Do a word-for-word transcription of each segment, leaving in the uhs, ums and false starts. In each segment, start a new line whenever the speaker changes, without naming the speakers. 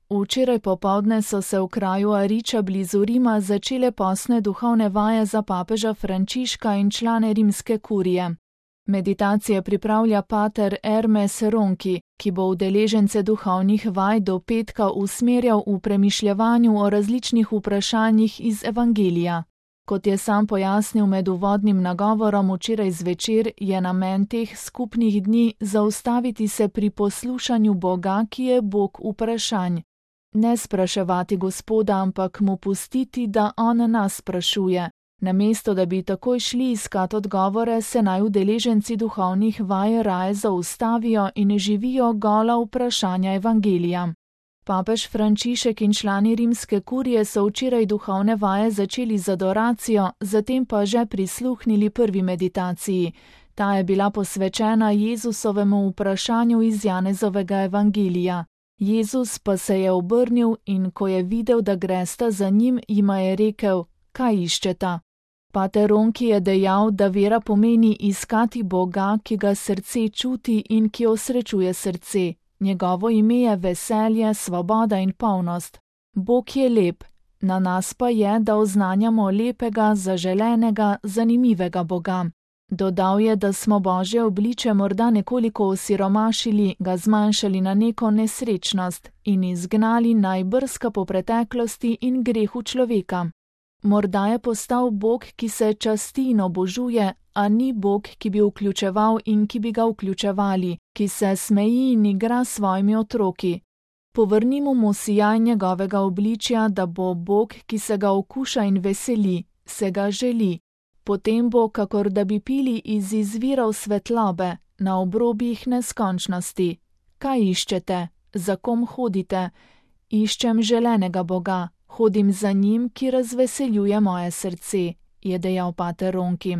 Včeraj popoldne so se v kraju Ariča blizu Rima začele postne duhovne vaje za papeža Frančiška in člane rimske kurije. Meditacije pripravlja pater Hermes Ronchi, ki bo udeležence duhovnih vaj do petka usmerjal v premišljevanju o različnih vprašanjih iz Evangelija. Kot je sam pojasnil med uvodnim nagovorom včeraj zvečer, je namen teh skupnih dni zaustaviti se pri poslušanju Boga, ki je Bog vprašanj. Ne spraševati Gospoda, ampak mu pustiti, da on nas sprašuje. Namesto da bi takoj šli iskat odgovore, se naj udeleženci duhovnih vaj raje zaustavijo in živijo gola vprašanja Evangelija. Papež Frančišek in člani rimske kurije so včeraj duhovne vaje začeli z adoracijo, zatem pa že prisluhnili prvi meditaciji. Ta je bila posvečena Jezusovemu vprašanju iz Janezovega Evangelija. Jezus pa se je obrnil in ko je videl, da gresta za njim, jima je rekel: kaj iščeta? Pater Ronchi je dejal, da vera pomeni iskati Boga, ki ga srce čuti in ki osrečuje srce. Njegovo ime je veselje, svoboda in polnost. Bog je lep, na nas pa je, da oznanjamo lepega, zaželenega, zanimivega Boga. Dodal je, da smo Božje obliče morda nekoliko osiromašili, ga zmanjšali na neko nesrečnost in izgnali naj brska po preteklosti in grehu človeka. Morda je postal Bog, ki se časti in obožuje, a ni Bog, ki bi vključeval in ki bi ga vključevali, ki se smeji in igra s svojimi otroki. Povrnimo mu sijaj njegovega obličja, da bo Bog, ki se ga okuša in veseli, se ga želi. Potem bo, kakor da bi pili iz izvirov svetlobe, na obrobjih neskončnosti. Kaj iščete? Za kom hodite? Iščem želenega Boga, hodim za njim, ki razveseljuje moje srce, je dejal pater Ronchi.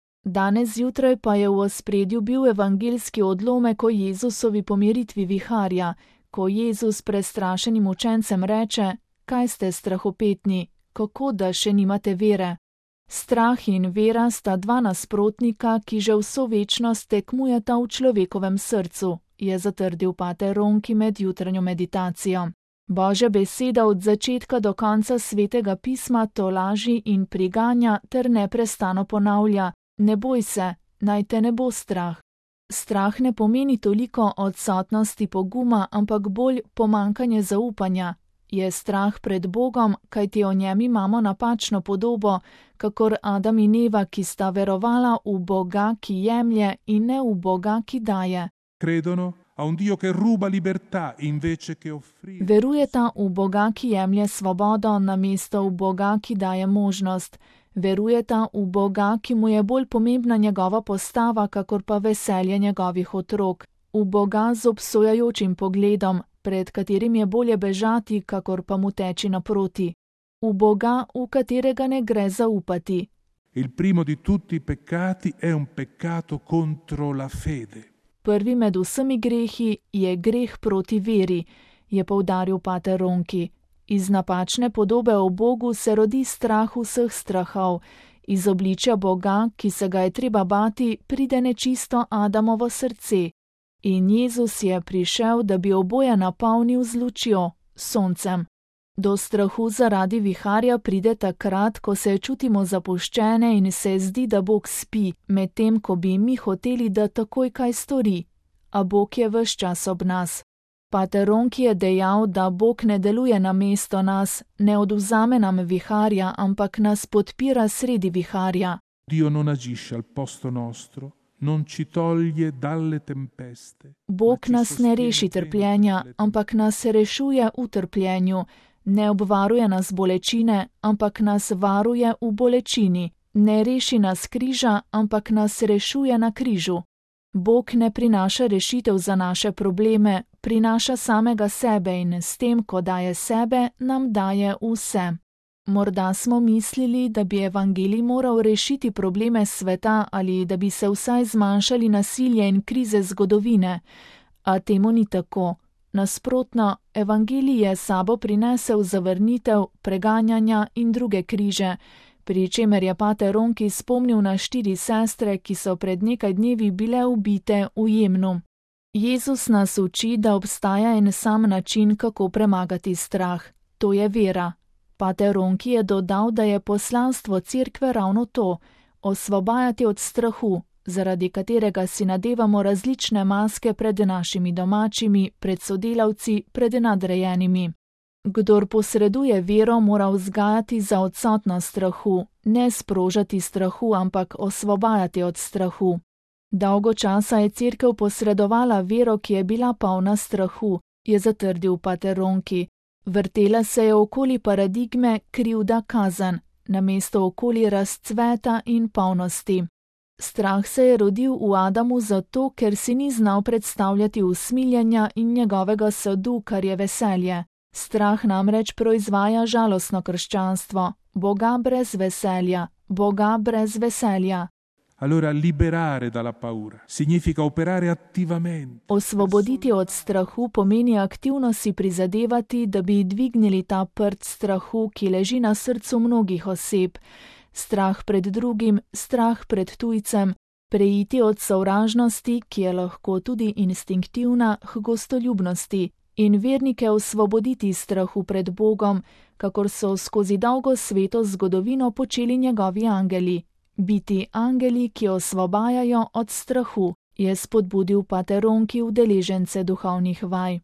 Danes zjutraj pa je v ospredju bil evangeljski odlomek o Jezusovi pomiritvi viharja, ko Jezus prestrašenim učencem reče: kaj ste strahopetni, kako da še nimate vere? Strah in vera sta dva nasprotnika, ki že vso večnost tekmujeta v človekovem srcu, je zatrdil pater Ronchi med jutranjo meditacijo. Božja beseda od začetka do konca svetega pisma tolaži in priganja ter neprestano ponavlja: ne boj se, naj te ne bo strah. Strah ne pomeni toliko odsotnosti poguma, ampak bolj pomankanje zaupanja. Je strah pred Bogom, kajti o njem imamo napačno podobo, kakor Adam in Eva, ki sta verovala v Boga, ki jemlje, in ne v Boga, ki daje.
Credono a un Dio che ruba libertà invece che offrire.
Verujeta v Boga, ki jemlje svobodo, namesto v Boga, ki daje možnost. Verujeta v Boga, ki mu je bolj pomembna njegova postava, kakor pa veselje njegovih otrok. V Boga z obsojajočim pogledom, pred katerim je bolje bežati, kakor pa mu teči naproti. V Boga, v katerega ne gre zaupati.
Il primo di tutti i peccati è un peccato contro la fede.
Prvi med vsemi grehi je greh proti veri, je poudaril pater Ronchi. Iz napačne podobe o Bogu se rodi strah vseh strahov. Iz obličja Boga, ki se ga je treba bati, pride nečisto Adamovo srce. In Jezus je prišel, da bi oboje napolnil z lučjo, soncem. Do strahu zaradi viharja pride takrat, ko se čutimo zapuščene in se zdi, da Bog spi, medtem ko bi mi hoteli, da takoj kaj stori. A Bog je ves čas ob nas. Pater Ronchi je dejal, da Bog ne deluje namesto nas, ne odvzame nam viharja, ampak nas podpira sredi viharja.
Dio non agisce al posto nostro. Non ci toglie dalle tempeste.
Bog nas ne reši trpljenja, ampak nas rešuje v trpljenju. Ne obvaruje nas bolečine, ampak nas varuje v bolečini. Ne reši nas križa, ampak nas rešuje na križu. Bog ne prinaša rešitev za naše probleme, prinaša samega sebe in s tem, ko daje sebe, nam daje vse. Morda smo mislili, da bi evangelij moral rešiti probleme sveta ali da bi se vsaj zmanjšali nasilje in krize zgodovine, a temu ni tako. Nasprotno, evangelij je sabo prinesel zavrnitev, preganjanja in druge križe, pri čemer je pater Ronchi spomnil na štiri sestre, ki so pred nekaj dnevi bile ubite v Jemnu. Jezus nas uči, da obstaja en sam način, kako premagati strah. To je vera. Pater Ronki je dodal, da je poslanstvo cerkve ravno to, osvobajati od strahu, zaradi katerega si nadevamo različne maske pred našimi domačimi, pred sodelavci, pred nadrejenimi. Kdor posreduje vero, mora vzgajati za odsotnost strahu, ne sprožati strahu, ampak osvobajati od strahu. Dolgo časa je cerkev posredovala vero, ki je bila polna strahu, je zatrdil pater Ronki. Vrtela se je okoli paradigme krivda kazen, namesto okoli razcveta in polnosti. Strah se je rodil v Adamu zato, ker si ni znal predstavljati usmiljenja in njegovega sadu, kar je veselje. Strah namreč proizvaja žalostno krščanstvo, Boga brez veselja, Boga brez veselja.
Allora liberare dalla paura significa operare attivamente.
Osvoboditi od strahu pomeni aktivno si prizadevati, da bi dvignili ta prt strahu, ki leži na srcu mnogih oseb. Strah pred drugim, strah pred tujcem, preiti od sovražnosti, ki je lahko tudi instinktivna, k gostoljubnosti in vernike osvoboditi strahu pred Bogom, kakor so skozi dolgo sveto zgodovino počeli njegovi angeli. Biti angeli, ki osvobajajo od strahu, je spodbudil pater Ronki udeležence duhovnih vaj.